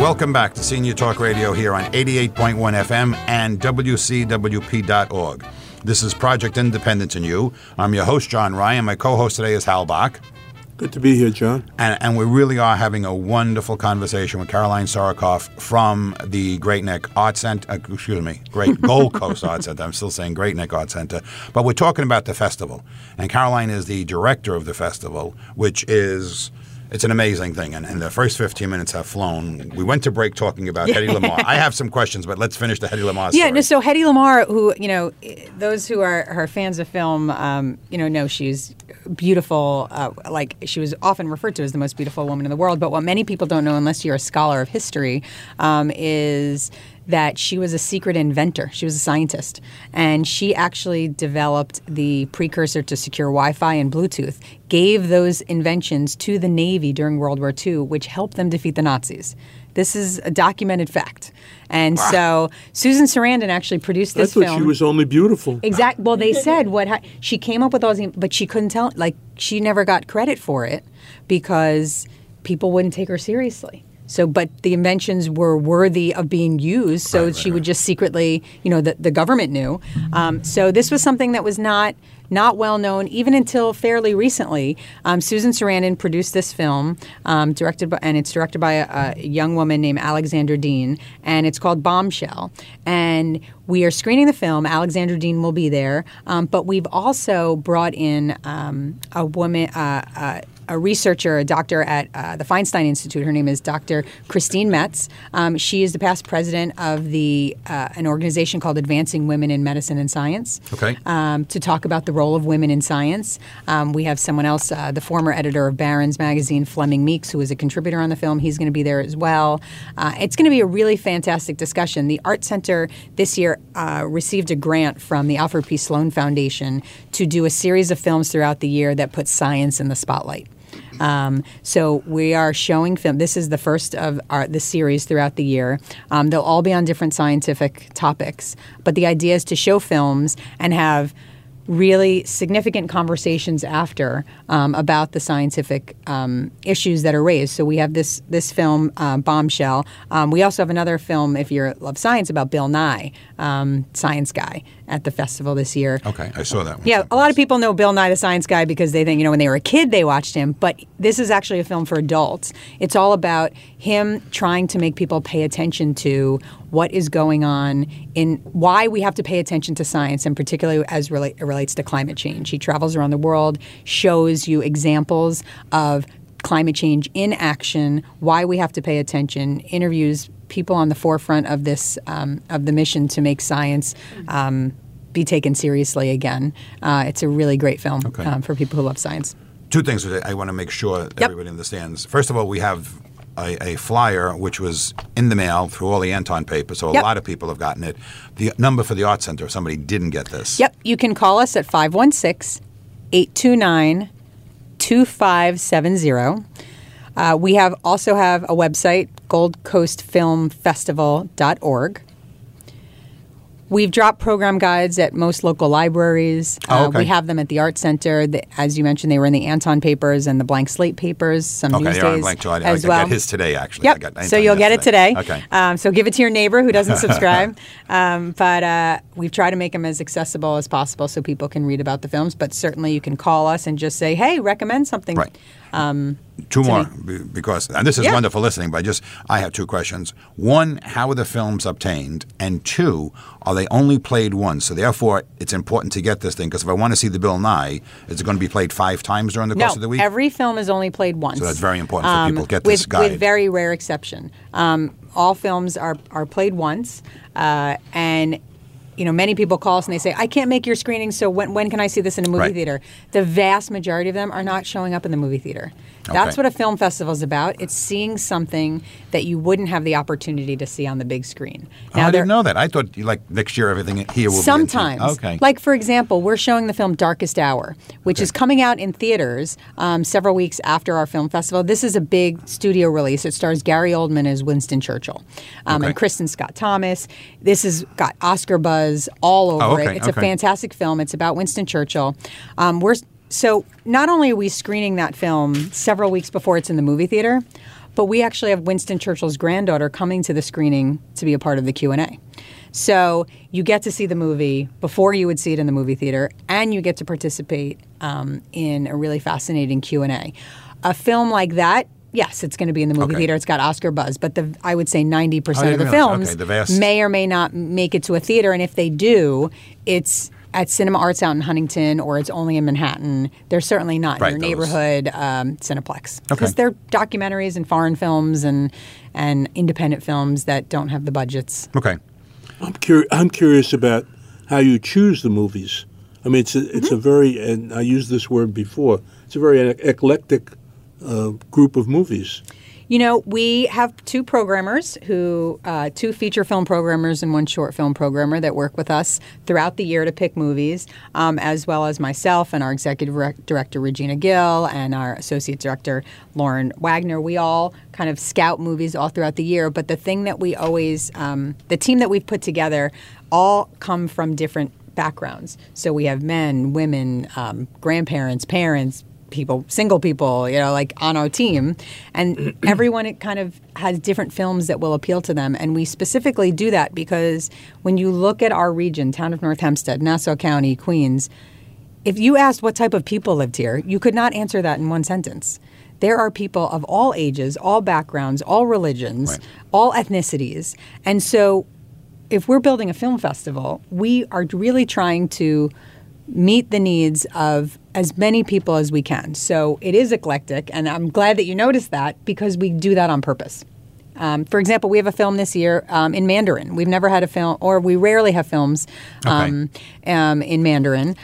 Welcome back to Senior Talk Radio here on 88.1 FM and WCWP.org. This is Project Independence in You. I'm your host, John Ryan. My co-host today is Hal Bach. Good to be here, John. And we really are having a wonderful conversation with Caroline Sorokoff from the Great Neck Art Center. Great Gold Coast Art Center. I'm still saying Great Neck Art Center. But we're talking about the festival. And Caroline is the director of the festival, which is... It's an amazing thing, and the first 15 minutes have flown. We went to break talking about Hedy Lamarr. I have some questions, but let's finish the Hedy Lamarr story. Yeah, no, so Hedy Lamarr, who, those who are her fans of film, know she's beautiful. She was often referred to as the most beautiful woman in the world. But what many people don't know, unless you're a scholar of history, is that she was a secret inventor. She was a scientist. And she actually developed the precursor to secure Wi-Fi and Bluetooth, gave those inventions to the Navy during World War II, which helped them defeat the Nazis. This is a documented fact. And so Susan Sarandon actually produced this film. I thought she was only beautiful. Exactly. Well, they said she came up with all these, but she couldn't tell, she never got credit for it because people wouldn't take her seriously. So, but the inventions were worthy of being used, so she would just secretly, the government knew. So this was something that was not well known even until fairly recently. Susan Sarandon produced this film, it's directed by a young woman named Alexandra Dean, and it's called Bombshell. And we are screening the film. Alexandra Dean will be there, but we've also brought in a woman. A researcher, a doctor at the Feinstein Institute. Her name is Dr. Christine Metz. She is the past president of an organization called Advancing Women in Medicine and Science. Okay. To talk about the role of women in science. We have someone else, the former editor of Barron's magazine, Fleming Meeks, who is a contributor on the film. He's going to be there as well. It's going to be a really fantastic discussion. The Art Center this year received a grant from the Alfred P. Sloan Foundation to do a series of films throughout the year that put science in the spotlight. So we are showing film. This is the first of the series throughout the year. They'll all be on different scientific topics. But the idea is to show films and have really significant conversations after about the scientific issues that are raised. So we have this film, Bombshell. We also have another film, if you love science, about Bill Nye, Science Guy, at the festival this year. Okay, I saw that one. Yeah, a lot of people know Bill Nye the Science Guy because they think, when they were a kid they watched him, but this is actually a film for adults. It's all about him trying to make people pay attention to what is going on in why we have to pay attention to science, and particularly as it relates to climate change. He travels around the world, shows you examples of climate change in action, why we have to pay attention, interviews people on the forefront of this of the mission to make science be taken seriously again. It's a really great film for people who love science. Two things that I want to make sure everybody understands. First of all, we have a flyer which was in the mail through all the Anton papers, so a lot of people have gotten it. The number for the Art Center, if somebody didn't get this. Yep, you can call us at 516-829-2570. We also have a website, goldcoastfilmfestival.org. We've dropped program guides at most local libraries. We have them at the Art Center. As you mentioned, they were in the Anton papers and the Blank Slate papers some Newsdays Blank too. I well. got his today, actually. Yep. So you'll get it today. Okay. So give it to your neighbor who doesn't subscribe. But we've tried to make them as accessible as possible so people can read about the films. But certainly you can call us and just say, hey, recommend something. Right. Two more, because, and this is wonderful listening, but I have two questions. One, how are the films obtained? And two, are they only played once? So therefore, it's important to get this thing, because if I want to see the Bill Nye, is it going to be played 5 times during the course of the week? No, every film is only played once. So that's very important for people to get this guide. With very rare exception. All films are played once, and many people call us and they say, I can't make your screening, so when can I see this in a movie theater? The vast majority of them are not showing up in the movie theater. That's what a film festival is about. It's seeing something that you wouldn't have the opportunity to see on the big screen. Now, I didn't know that. I thought next year everything here will sometimes. be okay. Like, for example, we're showing the film Darkest Hour, which is coming out in theaters several weeks after our film festival. This is a big studio release. It stars Gary Oldman as Winston Churchill and Kristen Scott Thomas. This has got Oscar buzz all over it. It's a fantastic film. It's about Winston Churchill. So not only are we screening that film several weeks before it's in the movie theater, but we actually have Winston Churchill's granddaughter coming to the screening to be a part of the Q&A. So you get to see the movie before you would see it in the movie theater, and you get to participate in a really fascinating Q&A. A film like that, yes, it's going to be in the movie theater. It's got Oscar buzz, but I would say 90% of the films may or may not make it to a theater, and if they do, it's at Cinema Arts out in Huntington, or it's only in Manhattan. They're certainly not in your neighborhood Cineplex, because they're documentaries and foreign films and independent films that don't have the budgets. Okay. I'm curious about how you choose the movies. I mean, it's a very, and I used this word before, it's a very eclectic group of movies. You know, we have two programmers two feature film programmers and one short film programmer that work with us throughout the year to pick movies, as well as myself and our executive director, Regina Gill, and our associate director, Lauren Wagner. We all kind of scout movies all throughout the year, but the thing that we always, the team that we've put together all come from different backgrounds. So we have men, women, grandparents, parents, people, single people, like on our team, and everyone kind of has different films that will appeal to them. And we specifically do that because when you look at our region, town of North Hempstead, Nassau County, Queens, if you asked what type of people lived here, you could not answer that in one sentence. There are people of all ages, all backgrounds, all religions, all ethnicities. And so if we're building a film festival, we are really trying to meet the needs of as many people as we can. So it is eclectic, and I'm glad that you noticed that because we do that on purpose. For example, we have a film this year in Mandarin. We've never had a film, or we rarely have films in Mandarin.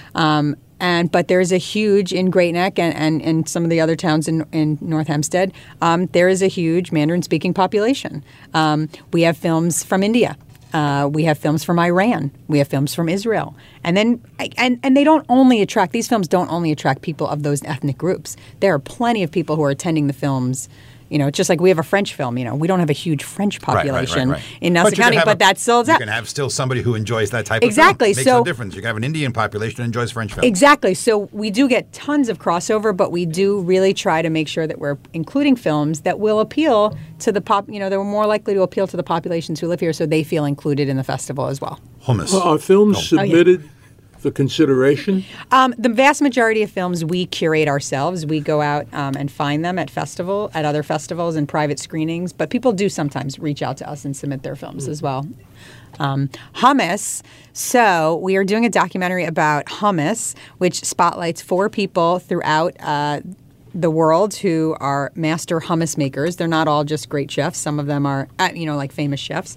But there's a huge, in Great Neck and some of the other towns in North Hempstead, there is a huge Mandarin-speaking population. We have films from India. We have films from Iran. We have films from Israel. And then, and they don't only attract, these films don't only attract people of those ethnic groups. There are plenty of people who are attending the films. It's just like we have a French film. We don't have a huge French population in Nassau County, but that still you can have still somebody who enjoys that type of film. Makes no difference. You can have an Indian population who enjoys French films. Exactly. So we do get tons of crossover, but we do really try to make sure that we're including films that will appeal to the they're more likely to appeal to the populations who live here, so they feel included in the festival as well. Hummus. Well, are films submitted for consideration? The vast majority of films we curate ourselves. We go out and find them at other festivals and private screenings. But people do sometimes reach out to us and submit their films as well. Hummus. So we are doing a documentary about hummus, which spotlights 4 people throughout the world who are master hummus makers. They're not all just great chefs. Some of them are, like famous chefs.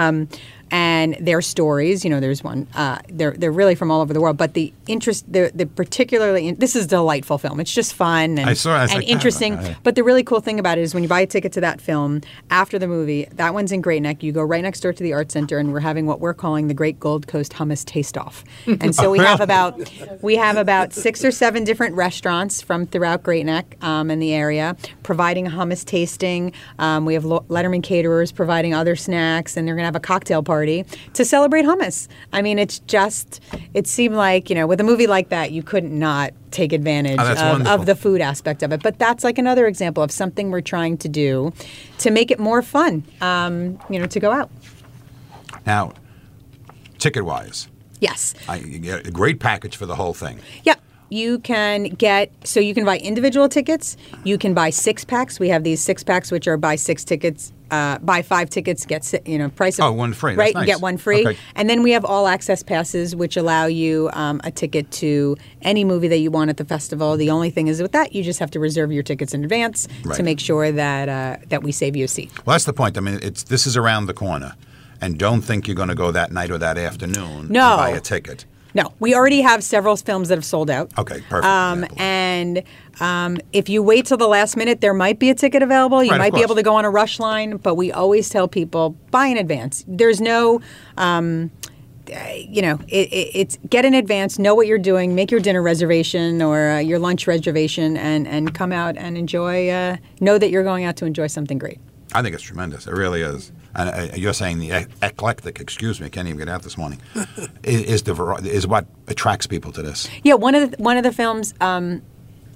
And their stories, there's one. They're really from all over the world. But the particularly, this is a delightful film. It's just fun and interesting. But the really cool thing about it is when you buy a ticket to that film after the movie, that one's in Great Neck. You go right next door to the Art Center, and we're having what we're calling the Great Gold Coast Hummus Taste Off. And so we have about 6 or 7 different restaurants from throughout Great Neck in the area providing a hummus tasting. We have Letterman caterers providing other snacks, and they're going to have a cocktail party to celebrate hummus. I mean, it seemed like, with a movie like that, you couldn't not take advantage of the food aspect of it. But that's like another example of something we're trying to do to make it more fun, to go out. Now, ticket-wise. Yes. You get a great package for the whole thing. Yep. You can buy individual tickets. You can buy 6-packs. We have these 6-packs, which are buy 6 tickets, buy 5 tickets, get price of one free. Right, That's nice. Get one free. Okay. And then we have all access passes, which allow you a ticket to any movie that you want at the festival. The only thing is with that, you just have to reserve your tickets in advance to make sure that we save you a seat. Well, that's the point. I mean, this is around the corner, and don't think you're going to go that night or that afternoon and buy a ticket. No, we already have several films that have sold out. Okay, perfect. And if you wait till the last minute, there might be a ticket available. You might be able to go on a rush line, but we always tell people, buy in advance. There's no, it's get in advance, know what you're doing, make your dinner reservation or your lunch reservation, and come out and enjoy, know that you're going out to enjoy something great. I think it's tremendous. It really is. And you're saying the eclectic, excuse me, I can't even get out this morning, is what attracts people to this. Yeah, one of the films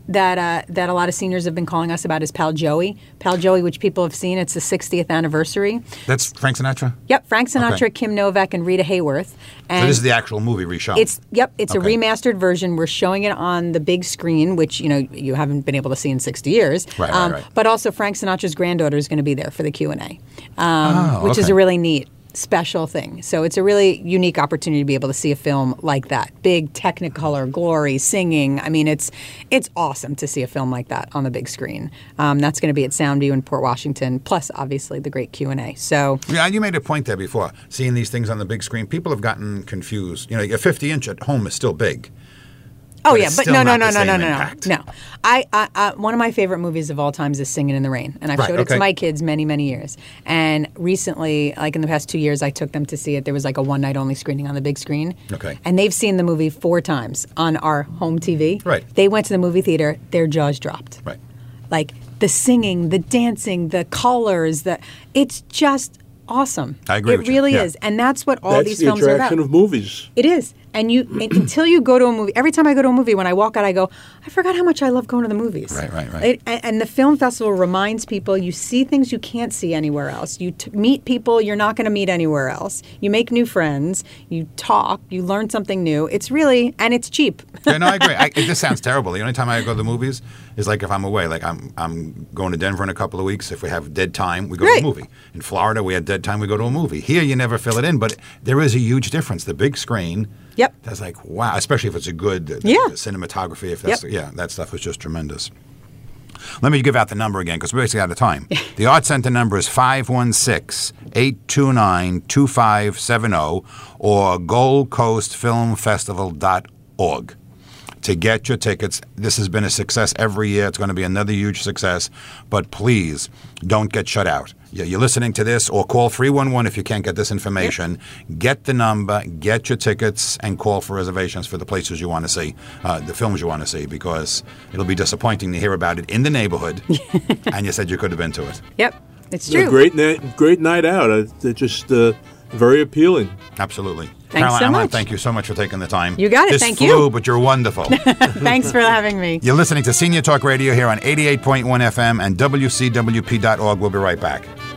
that a lot of seniors have been calling us about is Pal Joey. Pal Joey, which people have seen. It's the 60th anniversary. That's Frank Sinatra? Yep, Frank Sinatra, Okay. Kim Novak, and Rita Hayworth. And So this is the actual movie reshown? it's a Okay. remastered version. We're showing it on the big screen, which you haven't been able to see in 60 years. Right. But also Frank Sinatra's granddaughter is going to be there for the Q&A, which is okay. a really neat special thing. So it's a really unique opportunity to be able to see a film like that. Big Technicolor, glory, singing. I mean, it's awesome to see a film like that on the big screen. That's going to be at Soundview in Port Washington, plus obviously the great Q&A. So Yeah, you made a point there before. Seeing these things on the big screen, people have gotten confused. You know, a 50-inch at home is still big. Oh But yeah, it's but still no, not the same no. impact. I one of my favorite movies of all times is Singing in the Rain, and I've Right, showed it okay. to my kids many years. And recently, like in the past 2 years, I took them to see it. There was like a one night only screening on the big screen. Okay. And they've seen the movie 4 times on our home TV. Right. They went to the movie theater. Their jaws dropped. Right. Like the singing, the dancing, the colors. It's just awesome. I agree It with you, really yeah. is, and that's what all That's these the films are about. attraction of movies. It is. And until you go to a movie, every time I go to a movie, when I walk out, I go, I forgot how much I love going to the movies. Right. And the film festival reminds people you see things you can't see anywhere else. You meet people you're not going to meet anywhere else. You make new friends. You talk. You learn something new. It's really, and it's cheap. Yeah, no, I agree. This sounds terrible. The only time I go to the movies is like if I'm away. Like I'm going to Denver in a couple of weeks. If we have dead time, we go to Right. a movie. In Florida, we had dead time, we go to a movie. Here, you never fill it in, but there is a huge difference. The big screen. Yep. That's like, wow, especially if it's a good the cinematography. If that's, Yep. that stuff was just tremendous. Let me give out the number again because we're basically out of time. The Art Center number is 516-829-2570 or GoldCoastFilmFestival.org. To get your tickets. This has been a success every year. It's going to be another huge success. But please don't get shut out. You're listening to this, or call 311 if you can't get this information. Get the number, get your tickets, and call for reservations for the places you want to see, the films you want to see, because it'll be disappointing to hear about it in the neighborhood, and you said you could have been to it. Yep. It's A true. great night out. They're just very appealing. Absolutely. Thanks Caroline, so I want much. to thank you so much for taking the time. You got it. This Thank flew, you. but you're wonderful. Thanks for having me. You're listening to Senior Talk Radio here on 88.1 FM and WCWP.org. We'll be right back.